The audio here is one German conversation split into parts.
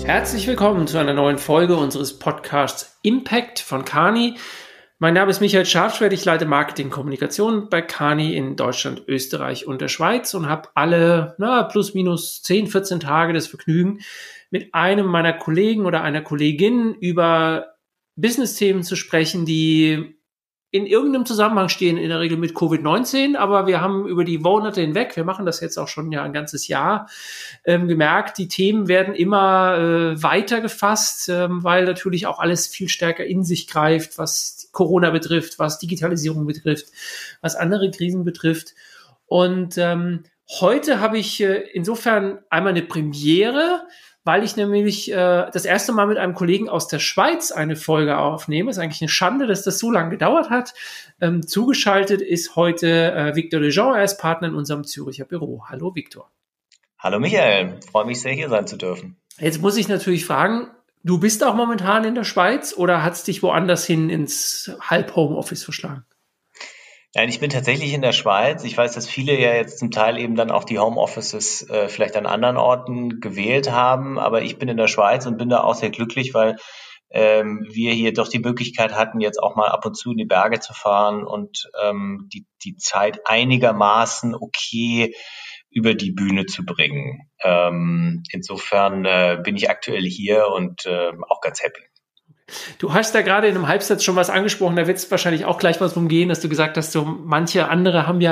Herzlich willkommen zu einer neuen Folge unseres Podcasts Impact von Kearney. Mein Name ist Michael Scharfschwert, ich leite Marketing und Kommunikation bei Kearney in Deutschland, Österreich und der Schweiz und habe alle plus minus 10, 14 Tage das Vergnügen, mit einem meiner Kollegen oder einer Kollegin über Business-Themen zu sprechen, die in irgendeinem Zusammenhang stehen, in der Regel mit Covid-19, aber wir haben über die Monate hinweg, wir machen das jetzt auch schon ja ein ganzes Jahr, gemerkt, die Themen werden immer weiter gefasst, weil natürlich auch alles viel stärker in sich greift, was Corona betrifft, was Digitalisierung betrifft, was andere Krisen betrifft. Und heute habe ich insofern einmal eine Premiere, weil ich nämlich das erste Mal mit einem Kollegen aus der Schweiz eine Folge aufnehme. Ist eigentlich eine Schande, dass das so lange gedauert hat. Zugeschaltet ist heute Victor Dejean, er ist Partner in unserem Züricher Büro. Hallo Victor. Hallo Michael, freue mich sehr, hier sein zu dürfen. Jetzt muss ich natürlich fragen, du bist auch momentan in der Schweiz oder hat es dich woanders hin ins Halb-Homeoffice verschlagen? Nein, ich bin tatsächlich in der Schweiz. Ich weiß, dass viele ja jetzt zum Teil eben dann auch die Homeoffices vielleicht an anderen Orten gewählt haben, aber ich bin in der Schweiz und bin da auch sehr glücklich, weil wir hier doch die Möglichkeit hatten, jetzt auch mal ab und zu in die Berge zu fahren und die Zeit einigermaßen okay über die Bühne zu bringen. Insofern bin ich aktuell hier und auch ganz happy. Du hast da gerade in einem Halbsatz schon was angesprochen, da wird es wahrscheinlich auch gleich was umgehen, dass du gesagt hast, so manche andere haben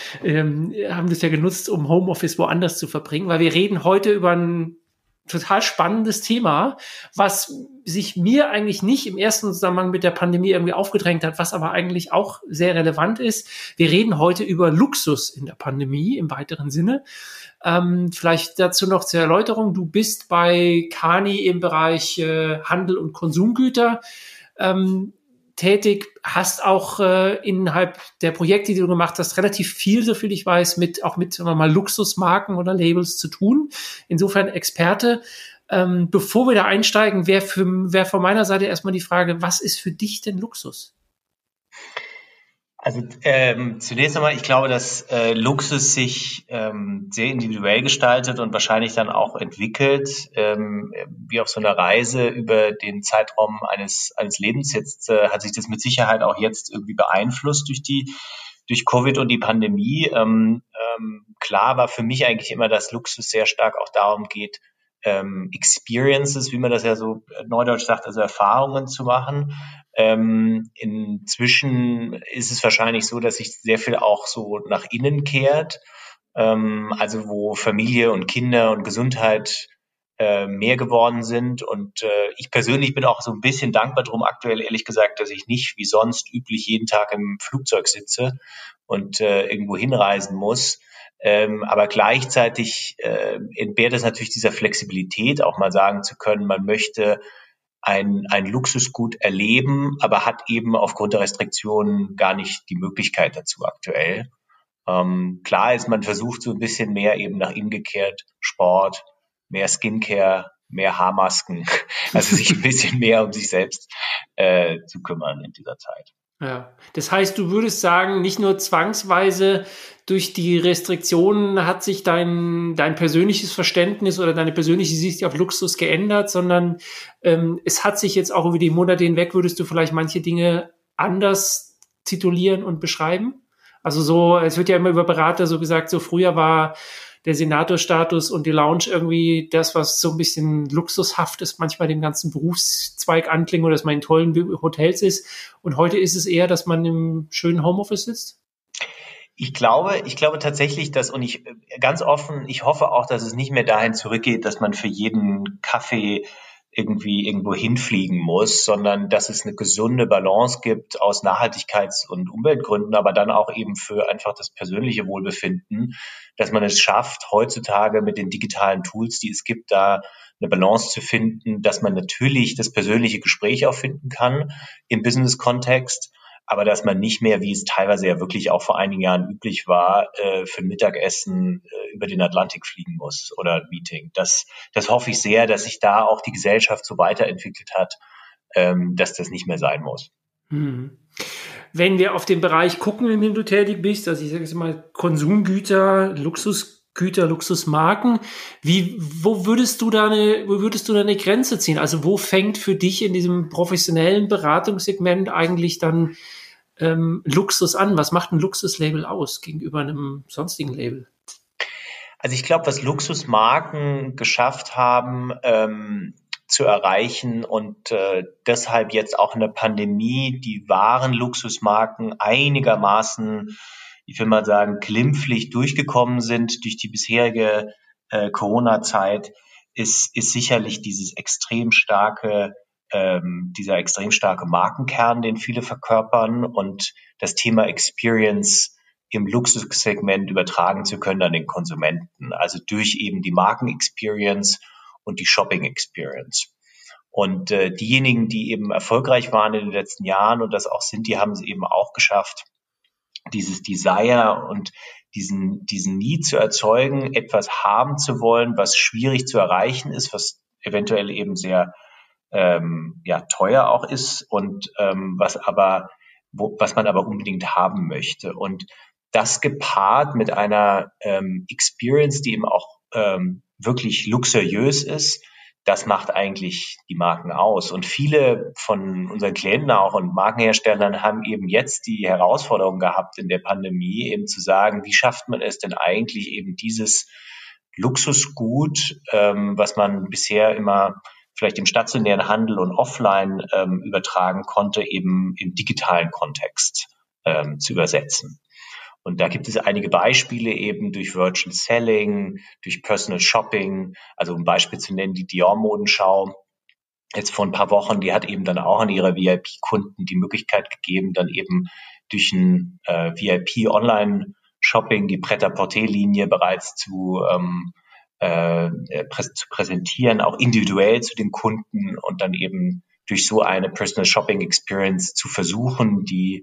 das ja genutzt, um Homeoffice woanders zu verbringen, weil wir reden heute über ein total spannendes Thema, was sich mir eigentlich nicht im ersten Zusammenhang mit der Pandemie irgendwie aufgedrängt hat, was aber eigentlich auch sehr relevant ist. Wir reden heute über Luxus in der Pandemie im weiteren Sinne. Vielleicht dazu noch zur Erläuterung. Du bist bei Kearney im Bereich Handel und Konsumgüter tätig, hast auch innerhalb der Projekte, die du gemacht hast, relativ viel, so viel ich weiß, auch mit sagen wir mal, Luxusmarken oder Labels zu tun. Insofern Experte. Bevor wir da einsteigen, wäre von meiner Seite erstmal die Frage, was ist für dich denn Luxus? Also zunächst einmal, ich glaube, dass Luxus sich sehr individuell gestaltet und wahrscheinlich dann auch entwickelt, wie auf so einer Reise über den Zeitraum eines Lebens. Jetzt hat sich das mit Sicherheit auch jetzt irgendwie beeinflusst durch Covid und die Pandemie. Klar war für mich eigentlich immer, dass Luxus sehr stark auch darum geht, Experiences, wie man das ja so neudeutsch sagt, also Erfahrungen zu machen. Inzwischen ist es wahrscheinlich so, dass sich sehr viel auch so nach innen kehrt, also wo Familie und Kinder und Gesundheit mehr geworden sind. Und ich persönlich bin auch so ein bisschen dankbar drum aktuell, ehrlich gesagt, dass ich nicht wie sonst üblich jeden Tag im Flugzeug sitze und irgendwo hinreisen muss. Aber gleichzeitig entbehrt es natürlich dieser Flexibilität, auch mal sagen zu können, man möchte ein Luxusgut erleben, aber hat eben aufgrund der Restriktionen gar nicht die Möglichkeit dazu aktuell. Klar ist, man versucht so ein bisschen mehr eben nach innen gekehrt, Sport, mehr Skincare, mehr Haarmasken, also sich ein bisschen mehr um sich selbst zu kümmern in dieser Zeit. Ja, das heißt, du würdest sagen, nicht nur zwangsweise durch die Restriktionen hat sich dein persönliches Verständnis oder deine persönliche Sicht auf Luxus geändert, sondern es hat sich jetzt auch über die Monate hinweg, würdest du vielleicht manche Dinge anders titulieren und beschreiben? Also so, es wird ja immer über Berater so gesagt, so früher war der Senatorstatus und die Lounge irgendwie das, was so ein bisschen luxushaftes manchmal dem ganzen Berufszweig anklingt oder dass man in tollen Hotels ist. Und heute ist es eher, dass man im schönen Homeoffice sitzt? Ich glaube tatsächlich, und ich ganz offen, ich hoffe auch, dass es nicht mehr dahin zurückgeht, dass man für jeden Kaffee irgendwie irgendwo hinfliegen muss, sondern dass es eine gesunde Balance gibt aus Nachhaltigkeits- und Umweltgründen, aber dann auch eben für einfach das persönliche Wohlbefinden, dass man es schafft, heutzutage mit den digitalen Tools, die es gibt, da eine Balance zu finden, dass man natürlich das persönliche Gespräch auch finden kann im Business-Kontext, aber dass man nicht mehr, wie es teilweise ja wirklich auch vor einigen Jahren üblich war, für ein Mittagessen über den Atlantik fliegen muss oder ein Meeting. Das hoffe ich sehr, dass sich da auch die Gesellschaft so weiterentwickelt hat, dass das nicht mehr sein muss. Wenn wir auf den Bereich gucken, in dem du tätig bist, also ich sage jetzt mal Konsumgüter, Luxus Luxusgüter, Luxusmarken. Wo würdest du da eine Grenze ziehen? Also wo fängt für dich in diesem professionellen Beratungssegment eigentlich dann Luxus an? Was macht ein Luxuslabel aus gegenüber einem sonstigen Label? Also ich glaube, was Luxusmarken geschafft haben, zu erreichen und deshalb jetzt auch in der Pandemie die wahren Luxusmarken einigermaßen, ich will mal sagen, glimpflich durchgekommen sind durch die bisherige Corona-Zeit, ist sicherlich dieser extrem starke Markenkern, den viele verkörpern, und das Thema Experience im Luxussegment übertragen zu können an den Konsumenten, also durch eben die Marken-Experience und die Shopping-Experience. Und diejenigen, die eben erfolgreich waren in den letzten Jahren und das auch sind, die haben es eben auch geschafft, dieses Desire und diesen Need zu erzeugen, etwas haben zu wollen, was schwierig zu erreichen ist, was eventuell eben sehr teuer auch ist und was man aber unbedingt haben möchte. Und das gepaart mit einer Experience, die eben auch wirklich luxuriös ist, das macht eigentlich die Marken aus. Und viele von unseren Klienten auch und Markenherstellern haben eben jetzt die Herausforderung gehabt in der Pandemie, eben zu sagen, wie schafft man es denn eigentlich eben dieses Luxusgut, was man bisher immer vielleicht im stationären Handel und offline übertragen konnte, eben im digitalen Kontext zu übersetzen. Und da gibt es einige Beispiele eben durch Virtual Selling, durch Personal Shopping. Also um ein Beispiel zu nennen, die Dior-Modenschau jetzt vor ein paar Wochen, die hat eben dann auch an ihre VIP-Kunden die Möglichkeit gegeben, dann eben durch ein VIP-Online-Shopping die Pret-à-Porter-Linie bereits zu präsentieren, auch individuell zu den Kunden und dann eben durch so eine Personal Shopping Experience zu versuchen, die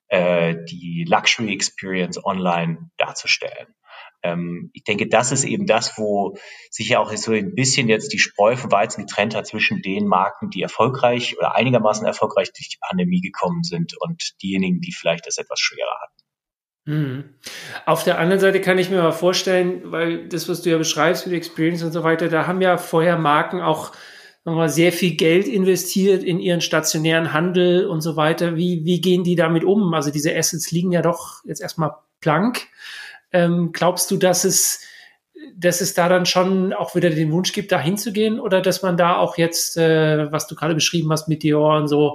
Luxury Experience online darzustellen. Ich denke, das ist eben das, wo sich ja auch so ein bisschen jetzt die Spreu vom Weizen getrennt hat zwischen den Marken, die erfolgreich oder einigermaßen erfolgreich durch die Pandemie gekommen sind und diejenigen, die vielleicht es etwas schwerer hatten. Auf der anderen Seite kann ich mir mal vorstellen, weil das, was du ja beschreibst mit Experience und so weiter, da haben ja vorher Marken auch nochmal sehr viel Geld investiert in ihren stationären Handel und so weiter. Wie gehen die damit um? Also diese Assets liegen ja doch jetzt erstmal blank. Glaubst du, dass es da dann schon auch wieder den Wunsch gibt, da hinzugehen, oder dass man da auch jetzt, was du gerade beschrieben hast mit Dior und so,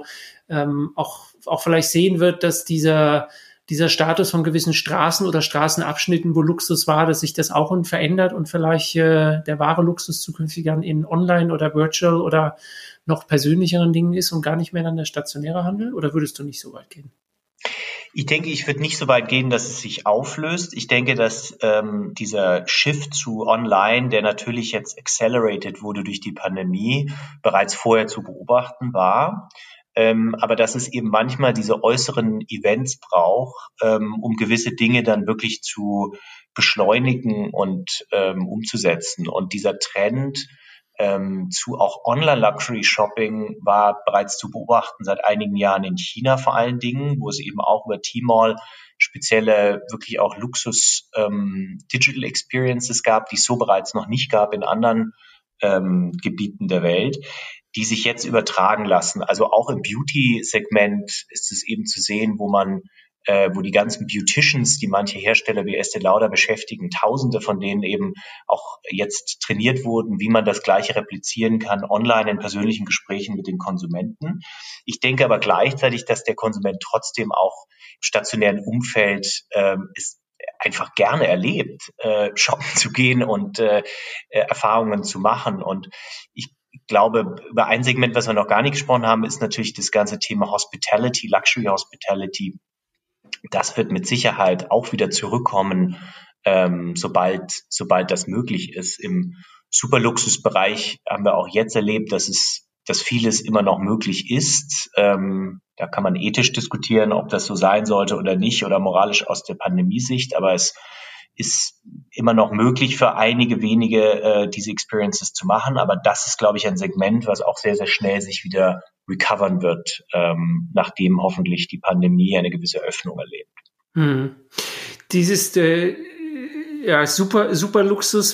auch vielleicht sehen wird, dass dieser Status von gewissen Straßen oder Straßenabschnitten, wo Luxus war, dass sich das auch verändert und vielleicht der wahre Luxus zukünftig dann in Online oder Virtual oder noch persönlicheren Dingen ist und gar nicht mehr dann der stationäre Handel? Oder würdest du nicht so weit gehen? Ich denke, ich würde nicht so weit gehen, dass es sich auflöst. Ich denke, dass dieser Shift zu Online, der natürlich jetzt accelerated wurde durch die Pandemie, bereits vorher zu beobachten war. Aber dass es eben manchmal diese äußeren Events braucht, um gewisse Dinge dann wirklich zu beschleunigen und umzusetzen. Und dieser Trend zu auch Online-Luxury-Shopping war bereits zu beobachten seit einigen Jahren in China vor allen Dingen, wo es eben auch über Tmall spezielle, wirklich auch Luxus-Digital Experiences gab, die es so bereits noch nicht gab in anderen Gebieten der Welt, die sich jetzt übertragen lassen. Also auch im Beauty-Segment ist es eben zu sehen, wo die ganzen Beauticians, die manche Hersteller wie Estée Lauder beschäftigen, Tausende von denen eben auch jetzt trainiert wurden, wie man das Gleiche replizieren kann online in persönlichen Gesprächen mit den Konsumenten. Ich denke aber gleichzeitig, dass der Konsument trotzdem auch im stationären Umfeld es einfach gerne erlebt, shoppen zu gehen und Erfahrungen zu machen. Und ich glaube, über ein Segment, was wir noch gar nicht gesprochen haben, ist natürlich das ganze Thema Hospitality, Luxury Hospitality. Das wird mit Sicherheit auch wieder zurückkommen, sobald das möglich ist. Im Superluxusbereich haben wir auch jetzt erlebt, dass vieles immer noch möglich ist. Da kann man ethisch diskutieren, ob das so sein sollte oder nicht, oder moralisch aus der Pandemiesicht. Aber es ist immer noch möglich für einige wenige, diese Experiences zu machen. Aber das ist, glaube ich, ein Segment, was auch sehr, sehr schnell sich wieder recovern wird, nachdem hoffentlich die Pandemie eine gewisse Öffnung erlebt. Dieses Ja, super, super Luxus.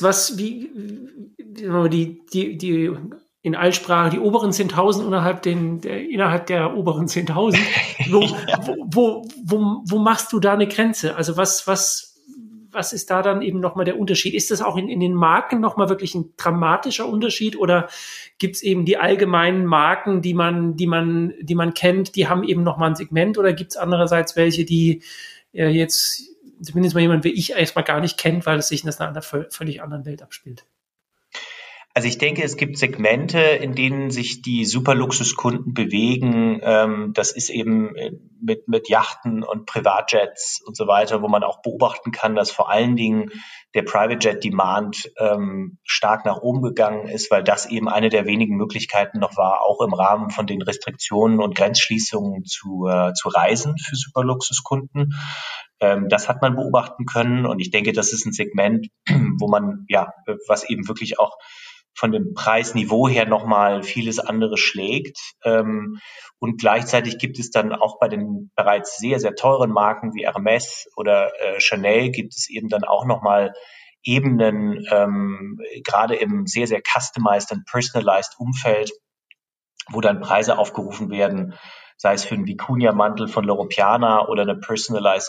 Die in Altsprache, die oberen 10.000 innerhalb der oberen 10.000. Ja. Wo machst du da eine Grenze? Also was ist da dann eben nochmal der Unterschied? Ist das auch in den Marken nochmal wirklich ein dramatischer Unterschied oder gibt es eben die allgemeinen Marken, die man kennt, die haben eben nochmal ein Segment oder gibt es andererseits welche, die jetzt zumindest mal jemand wie ich erstmal gar nicht kennt, weil es sich in einer völlig anderen Welt abspielt? Also ich denke, es gibt Segmente, in denen sich die Superluxuskunden bewegen. Das ist eben mit Yachten und Privatjets und so weiter, wo man auch beobachten kann, dass vor allen Dingen der Private Jet Demand stark nach oben gegangen ist, weil das eben eine der wenigen Möglichkeiten noch war, auch im Rahmen von den Restriktionen und Grenzschließungen zu reisen für Superluxuskunden. Das hat man beobachten können und ich denke, das ist ein Segment, wo man, ja, was eben wirklich auch von dem Preisniveau her nochmal vieles andere schlägt. Und gleichzeitig gibt es dann auch bei den bereits sehr, sehr teuren Marken wie Hermès oder Chanel gibt es eben dann auch nochmal Ebenen, gerade im sehr, sehr customized und personalized Umfeld, wo dann Preise aufgerufen werden, sei es für einen Vicuña-Mantel von Loro Piana oder eine personalized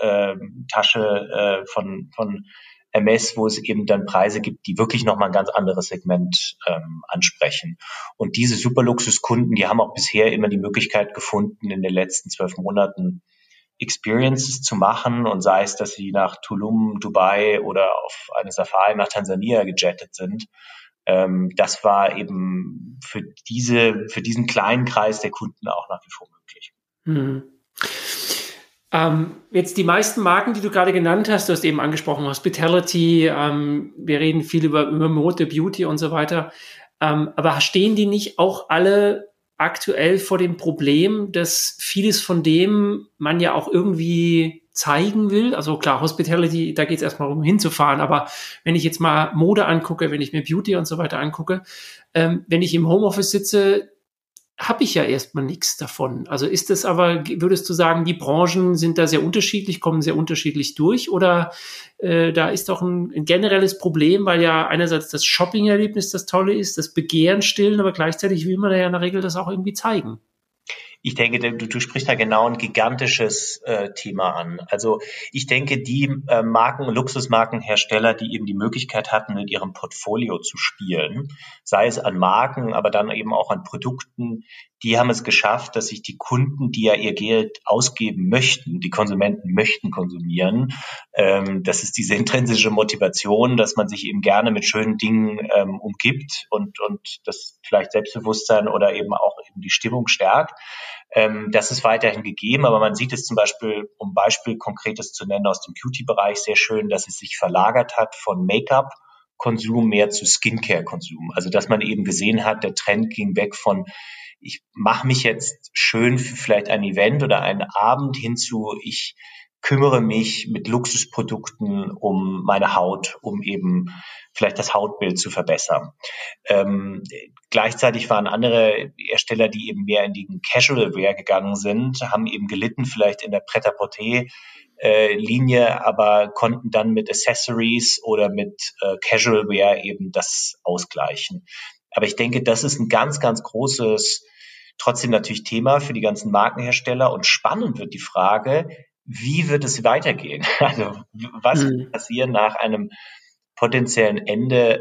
Tasche von Hermès, wo es eben dann Preise gibt, die wirklich nochmal ein ganz anderes Segment ansprechen. Und diese Superluxuskunden, die haben auch bisher immer die Möglichkeit gefunden, in den letzten 12 Monaten Experiences zu machen und sei es, dass sie nach Tulum, Dubai oder auf eine Safari nach Tansania gejettet sind. Das war eben für diesen kleinen Kreis der Kunden auch nach wie vor möglich. Hm. Jetzt die meisten Marken, die du gerade genannt hast, du hast eben angesprochen, Hospitality, wir reden viel über Mode, Beauty und so weiter. Aber stehen die nicht auch alle aktuell vor dem Problem, dass vieles von dem man ja auch irgendwie zeigen will? Also klar, Hospitality, da geht es erstmal um hinzufahren, aber wenn ich jetzt mal Mode angucke, wenn ich mir Beauty und so weiter angucke, wenn ich im Homeoffice sitze, habe ich ja erstmal nichts davon. Also ist es aber, würdest du sagen, die Branchen sind da sehr unterschiedlich, kommen sehr unterschiedlich durch oder da ist doch ein generelles Problem, weil ja einerseits das Shopping-Erlebnis das Tolle ist, das Begehren stillen, aber gleichzeitig will man ja in der Regel das auch irgendwie zeigen. Ich denke, du sprichst da genau ein gigantisches Thema an. Also ich denke, die Luxusmarkenhersteller, die eben die Möglichkeit hatten, mit ihrem Portfolio zu spielen, sei es an Marken, aber dann eben auch an Produkten, die haben es geschafft, dass sich die Kunden, die ja ihr Geld ausgeben möchten, die Konsumenten möchten konsumieren, das ist diese intrinsische Motivation, dass man sich eben gerne mit schönen Dingen umgibt und das vielleicht Selbstbewusstsein oder eben auch eben die Stimmung stärkt. Das ist weiterhin gegeben, aber man sieht es zum Beispiel, um Beispiel Konkretes zu nennen, aus dem Beauty-Bereich sehr schön, dass es sich verlagert hat von Make-up-Konsum mehr zu Skincare-Konsum. Also dass man eben gesehen hat, der Trend ging weg von ich mache mich jetzt schön für vielleicht ein Event oder einen Abend hinzu, ich kümmere mich mit Luxusprodukten um meine Haut, um eben vielleicht das Hautbild zu verbessern. Gleichzeitig waren andere Hersteller, die eben mehr in den Casual Wear gegangen sind, haben eben gelitten vielleicht in der Pret-à-Porter Linie, aber konnten dann mit Accessories oder mit Casual Wear eben das ausgleichen. Aber ich denke, das ist ein ganz, ganz großes, trotzdem natürlich Thema für die ganzen Markenhersteller und spannend wird die Frage, wie wird es weitergehen? Also was wird passieren nach einem potenziellen Ende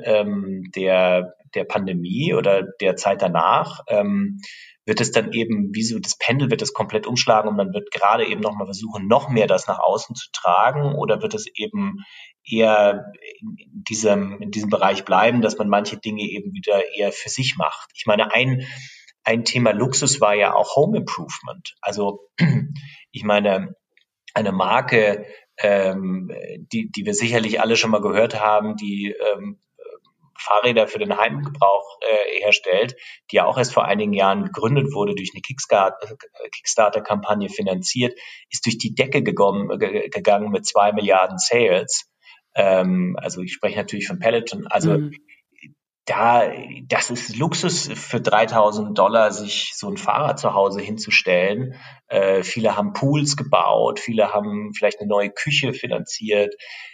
der Pandemie oder der Zeit danach? Wird es dann eben, wie so das Pendel wird es komplett umschlagen und man wird gerade eben nochmal versuchen, noch mehr das nach außen zu tragen oder wird es eben eher in diesem Bereich bleiben, dass man manche Dinge eben wieder eher für sich macht? Ich meine, ein Thema Luxus war ja auch Home Improvement. Also ich meine, eine Marke, die wir sicherlich alle schon mal gehört haben, die Fahrräder für den Heimgebrauch herstellt, die ja auch erst vor einigen Jahren gegründet wurde, durch eine Kickstarter-Kampagne finanziert, ist durch die Decke gegangen mit 2 Milliarden Sales. Also ich spreche natürlich von Peloton. Also das ist Luxus für $3.000, sich so ein Fahrrad zu Hause hinzustellen. Viele haben Pools gebaut, viele haben vielleicht eine neue Küche finanziert.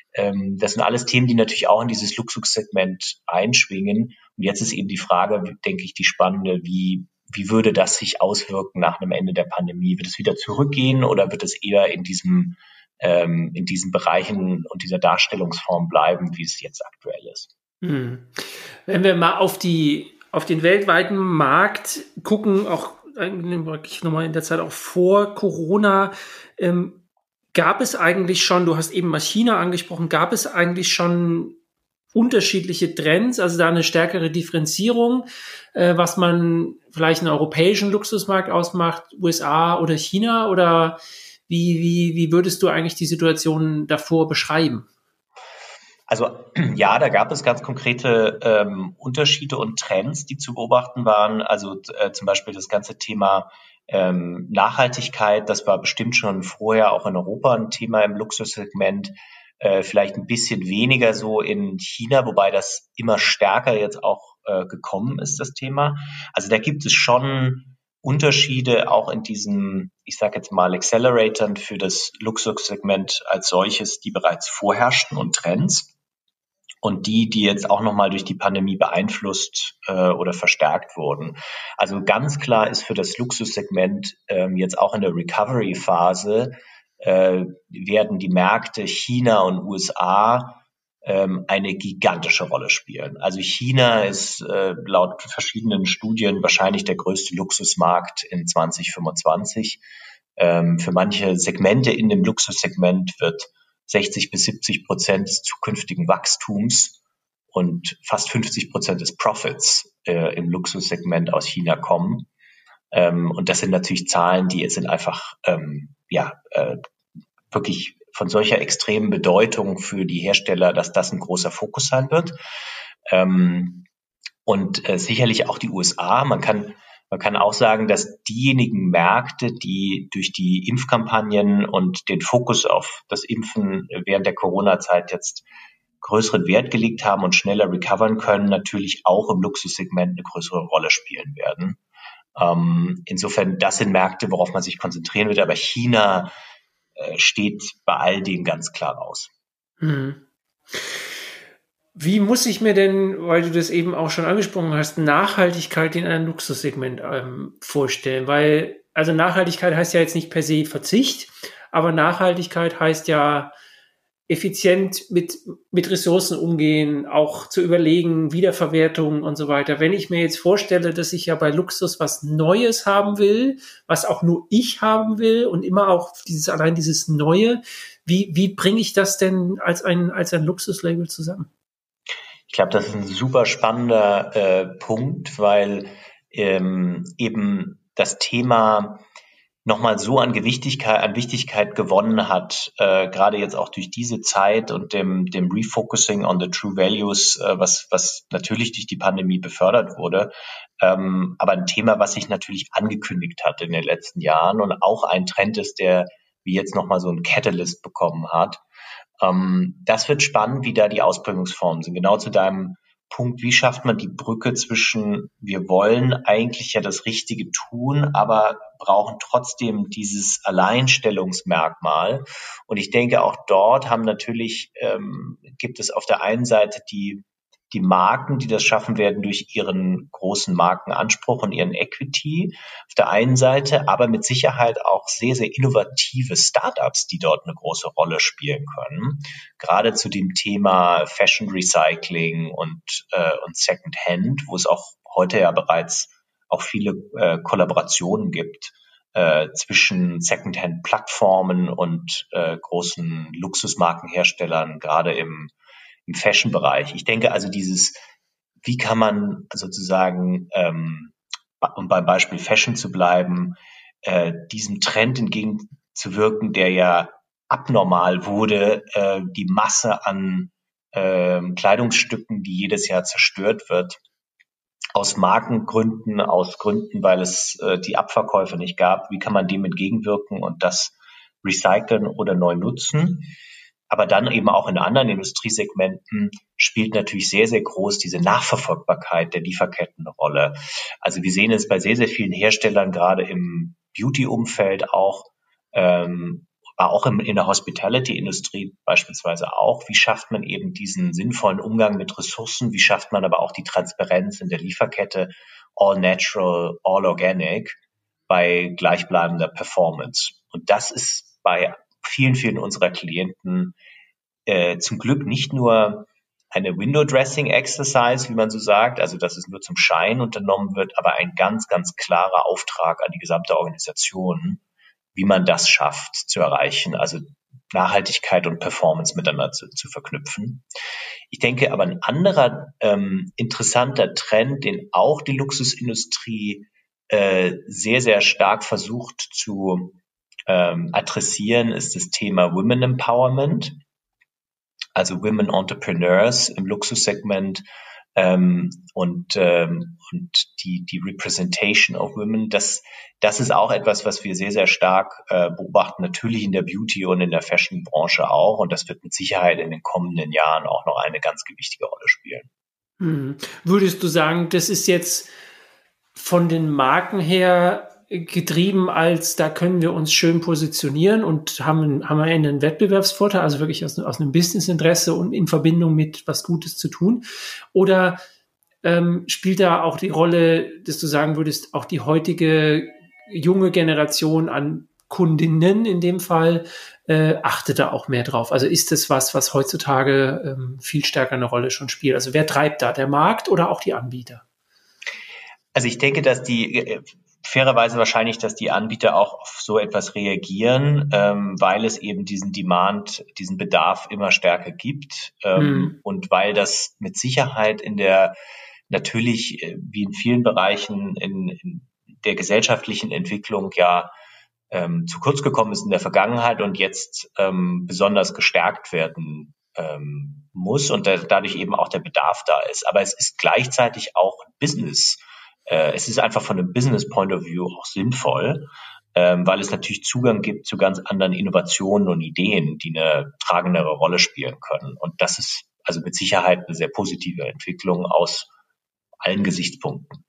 Das sind alles Themen, die natürlich auch in dieses Luxussegment einschwingen. Und jetzt ist eben die Frage, denke ich, die spannende, wie würde das sich auswirken nach einem Ende der Pandemie? Wird es wieder zurückgehen oder wird es eher in diesen Bereichen und dieser Darstellungsform bleiben, wie es jetzt aktuell ist? Wenn wir mal auf den weltweiten Markt gucken, auch eigentlich nochmal in der Zeit auch vor Corona, gab es eigentlich schon, du hast eben mal China angesprochen, gab es eigentlich schon unterschiedliche Trends, also da eine stärkere Differenzierung, was man vielleicht einen europäischen Luxusmarkt ausmacht, USA oder China, oder wie würdest du eigentlich die Situation davor beschreiben? Also ja, da gab es ganz konkrete Unterschiede und Trends, die zu beobachten waren. Also zum Beispiel das ganze Thema Nachhaltigkeit, das war bestimmt schon vorher auch in Europa ein Thema im Luxussegment. Vielleicht ein bisschen weniger so in China, wobei das immer stärker jetzt auch gekommen ist, das Thema. Also da gibt es schon Unterschiede auch in diesen, ich sage jetzt mal, Acceleratoren für das Luxussegment als solches, die bereits vorherrschten, und Trends. Und die jetzt auch nochmal durch die Pandemie beeinflusst oder verstärkt wurden. Also ganz klar ist für das Luxussegment jetzt auch in der Recovery-Phase werden die Märkte China und USA eine gigantische Rolle spielen. Also China ist laut verschiedenen Studien wahrscheinlich der größte Luxusmarkt in 2025. Für manche Segmente in dem Luxussegment wird 60-70% des zukünftigen Wachstums und fast 50% des Profits im Luxussegment aus China kommen. Und das sind natürlich Zahlen, die sind einfach wirklich von solcher extremen Bedeutung für die Hersteller, dass das ein großer Fokus sein wird. Und sicherlich auch die USA. Man kann auch sagen, dass diejenigen Märkte, die durch die Impfkampagnen und den Fokus auf das Impfen während der Corona-Zeit jetzt größeren Wert gelegt haben und schneller recovern können, natürlich auch im Luxussegment eine größere Rolle spielen werden. Insofern, das sind Märkte, worauf man sich konzentrieren wird. Aber China steht bei all dem ganz klar raus. Wie muss ich mir denn, weil du das eben auch schon angesprochen hast, Nachhaltigkeit in einem Luxussegment vorstellen? Weil, also Nachhaltigkeit heißt ja jetzt nicht per se Verzicht, aber Nachhaltigkeit heißt ja effizient mit Ressourcen umgehen, auch zu überlegen, Wiederverwertung und so weiter. Wenn ich mir jetzt vorstelle, dass ich ja bei Luxus was Neues haben will, was auch nur ich haben will und immer auch dieses Neue, wie bringe ich das denn als ein Luxuslabel zusammen? Ich glaube, das ist ein super spannender Punkt, weil eben das Thema nochmal so an Wichtigkeit gewonnen hat, gerade jetzt auch durch diese Zeit und dem Refocusing on the True Values, was natürlich durch die Pandemie befördert wurde, aber ein Thema, was sich natürlich angekündigt hat in den letzten Jahren und auch ein Trend ist, der wie jetzt nochmal so ein Catalyst bekommen hat. Das wird spannend, wie da die Ausprägungsformen sind. Genau zu deinem Punkt, wie schafft man die Brücke zwischen, wir wollen eigentlich ja das Richtige tun, aber brauchen trotzdem dieses Alleinstellungsmerkmal. Und ich denke, auch dort gibt es auf der einen Seite die Marken, die das schaffen werden durch ihren großen Markenanspruch und ihren Equity auf der einen Seite, aber mit Sicherheit auch sehr, sehr innovative Startups, die dort eine große Rolle spielen können. Gerade zu dem Thema Fashion Recycling und Secondhand, wo es auch heute ja bereits auch viele Kollaborationen gibt zwischen Secondhand-Plattformen und großen Luxusmarkenherstellern, gerade im Fashion-Bereich. Ich denke also wie kann man sozusagen, um beim Beispiel Fashion zu bleiben, diesem Trend entgegenzuwirken, der ja abnormal wurde, die Masse an Kleidungsstücken, die jedes Jahr zerstört wird, aus Markengründen, aus Gründen, weil es die Abverkäufe nicht gab. Wie kann man dem entgegenwirken und das recyceln oder neu nutzen? Aber dann eben auch in anderen Industriesegmenten spielt natürlich sehr, sehr groß diese Nachverfolgbarkeit der Lieferketten eine Rolle. Also wir sehen es bei sehr, sehr vielen Herstellern, gerade im Beauty-Umfeld auch, aber auch in der Hospitality-Industrie beispielsweise auch. Wie schafft man eben diesen sinnvollen Umgang mit Ressourcen? Wie schafft man aber auch die Transparenz in der Lieferkette? All natural, all organic bei gleichbleibender Performance. Und das ist bei vielen, vielen unserer Klienten zum Glück nicht nur eine Window-Dressing-Exercise, wie man so sagt, also dass es nur zum Schein unternommen wird, aber ein ganz, ganz klarer Auftrag an die gesamte Organisation, wie man das schafft zu erreichen, also Nachhaltigkeit und Performance miteinander zu verknüpfen. Ich denke aber ein anderer interessanter Trend, den auch die Luxusindustrie sehr, sehr stark versucht zu adressieren, ist das Thema Women Empowerment, also Women Entrepreneurs im Luxussegment und die Representation of Women. Das ist auch etwas, was wir sehr, sehr stark beobachten, natürlich in der Beauty- und in der Fashion-Branche auch. Und das wird mit Sicherheit in den kommenden Jahren auch noch eine ganz gewichtige Rolle spielen. Würdest du sagen, das ist jetzt von den Marken her getrieben, als da können wir uns schön positionieren und haben einen Wettbewerbsvorteil, also wirklich aus einem Businessinteresse und in Verbindung mit was Gutes zu tun? Oder spielt da auch die Rolle, dass du sagen würdest, auch die heutige junge Generation an Kundinnen in dem Fall achtet da auch mehr drauf? Also ist das was heutzutage viel stärker eine Rolle schon spielt? Also wer treibt da, der Markt oder auch die Anbieter? Also ich denke, dass fairerweise wahrscheinlich, dass die Anbieter auch auf so etwas reagieren, weil es eben diesen Bedarf immer stärker gibt und weil das mit Sicherheit natürlich wie in vielen Bereichen in der gesellschaftlichen Entwicklung ja zu kurz gekommen ist in der Vergangenheit und jetzt besonders gestärkt werden muss und dadurch eben auch der Bedarf da ist. Aber es ist gleichzeitig auch Business. Es ist einfach von einem Business Point of View auch sinnvoll, weil es natürlich Zugang gibt zu ganz anderen Innovationen und Ideen, die eine tragendere Rolle spielen können. Und das ist also mit Sicherheit eine sehr positive Entwicklung aus allen Gesichtspunkten.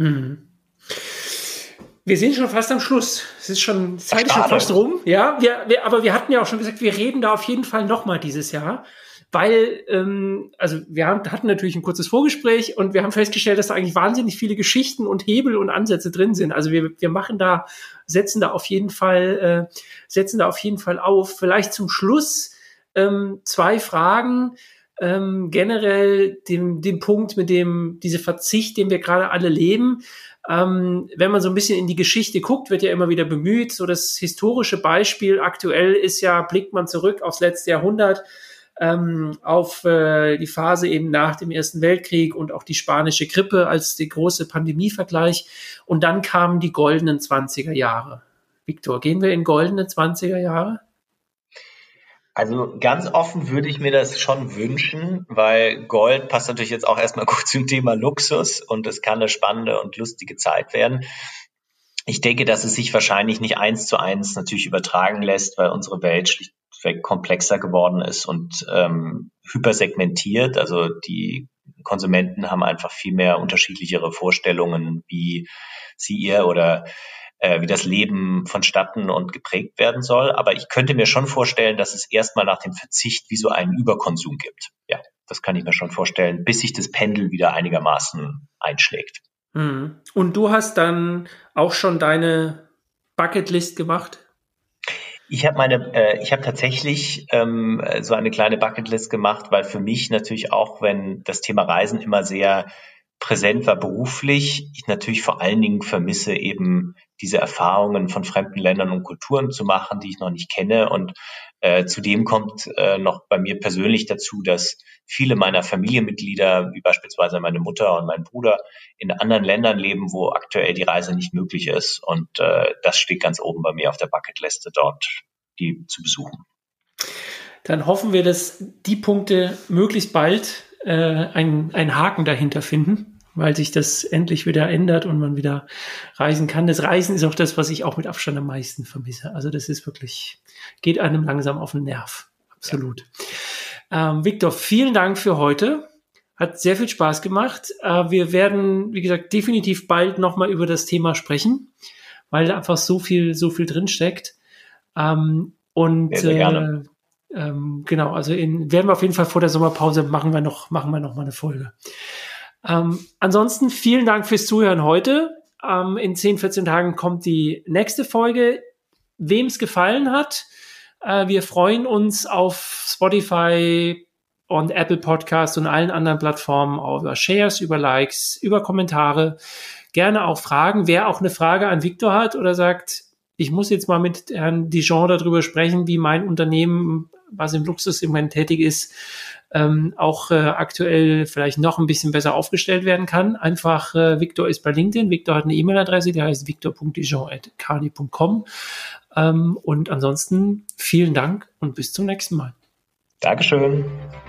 Wir sind schon fast am Schluss. Es ist schon Zeit schon fast rum. Ja, aber wir hatten ja auch schon gesagt, wir reden da auf jeden Fall nochmal dieses Jahr. Weil, also wir hatten natürlich ein kurzes Vorgespräch und wir haben festgestellt, dass da eigentlich wahnsinnig viele Geschichten und Hebel und Ansätze drin sind. Also wir setzen da auf jeden Fall auf. Vielleicht zum Schluss 2 Fragen. Generell dem Punkt, mit dem diese Verzicht, den wir gerade alle leben. Wenn man so ein bisschen in die Geschichte guckt, wird ja immer wieder bemüht. So das historische Beispiel aktuell ist ja, blickt man zurück aufs letzte Jahrhundert, auf die Phase eben nach dem Ersten Weltkrieg und auch die spanische Grippe als der große Pandemievergleich. Und dann kamen die goldenen 20er Jahre. Viktor, gehen wir in goldene 20er Jahre? Also ganz offen würde ich mir das schon wünschen, weil Gold passt natürlich jetzt auch erstmal gut zum Thema Luxus und es kann eine spannende und lustige Zeit werden. Ich denke, dass es sich wahrscheinlich nicht 1:1 natürlich übertragen lässt, weil unsere Welt schlichtweg komplexer geworden ist und hypersegmentiert. Also die Konsumenten haben einfach viel mehr unterschiedlichere Vorstellungen, wie wie das Leben vonstatten und geprägt werden soll. Aber ich könnte mir schon vorstellen, dass es erstmal nach dem Verzicht wie so einen Überkonsum gibt. Ja, das kann ich mir schon vorstellen, bis sich das Pendel wieder einigermaßen einschlägt. Und du hast dann auch schon deine Bucketlist gemacht? Ich habe tatsächlich so eine kleine Bucketlist gemacht, weil für mich natürlich auch, wenn das Thema Reisen immer sehr präsent war beruflich, ich natürlich vor allen Dingen vermisse, eben diese Erfahrungen von fremden Ländern und Kulturen zu machen, die ich noch nicht kenne. Und zudem kommt noch bei mir persönlich dazu, dass viele meiner Familienmitglieder, wie beispielsweise meine Mutter und mein Bruder, in anderen Ländern leben, wo aktuell die Reise nicht möglich ist. Und das steht ganz oben bei mir auf der Bucketliste, dort die zu besuchen. Dann hoffen wir, dass die Punkte möglichst bald einen Haken dahinter finden, weil sich das endlich wieder ändert und man wieder reisen kann. Das Reisen ist auch das, was ich auch mit Abstand am meisten vermisse. Also das ist wirklich, geht einem langsam auf den Nerv. Absolut. Ja. Viktor, vielen Dank für heute. Hat sehr viel Spaß gemacht. Wir werden, wie gesagt, definitiv bald nochmal über das Thema sprechen, weil da einfach so viel drin steckt. Und sehr, sehr gerne. Genau, also werden wir auf jeden Fall vor der Sommerpause machen wir noch mal eine Folge. Ansonsten vielen Dank fürs Zuhören heute. In 10, 14 Tagen kommt die nächste Folge. Wem es gefallen hat, wir freuen uns auf Spotify und Apple Podcasts und allen anderen Plattformen über Shares, über Likes, über Kommentare. Gerne auch Fragen. Wer auch eine Frage an Victor hat oder sagt, ich muss jetzt mal mit Herrn Dijon darüber sprechen, wie mein Unternehmen, was im Luxussegment tätig ist, auch aktuell vielleicht noch ein bisschen besser aufgestellt werden kann. Einfach, Victor ist bei LinkedIn. Victor hat eine E-Mail-Adresse, die heißt victor.dijon@carni.com. Und ansonsten vielen Dank und bis zum nächsten Mal. Dankeschön.